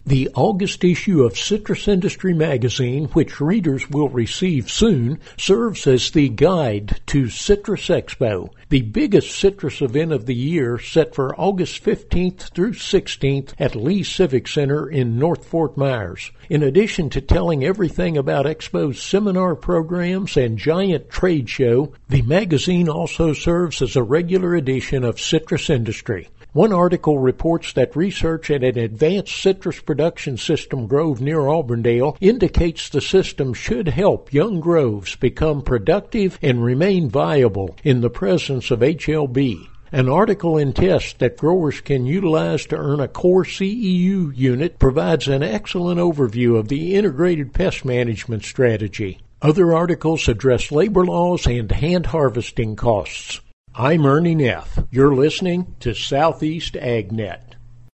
The August issue of Citrus Industry Magazine, which readers will receive soon, serves as the guide to Citrus Expo, the biggest citrus event of the year, set for August 15th through 16th at Lee Civic Center in North Fort Myers. In addition to telling everything about Expo's seminar programs and giant trade show, the magazine also serves as a regular edition of Citrus Industry. One article reports that research at an advanced citrus production system grove near Auburndale indicates the system should help young groves become productive and remain viable in the presence of HLB. An article in tests that growers can utilize to earn a core CEU unit provides an excellent overview of the integrated pest management strategy. Other articles address labor laws and hand harvesting costs. I'm Ernie Neff. You're listening to Southeast AgNet.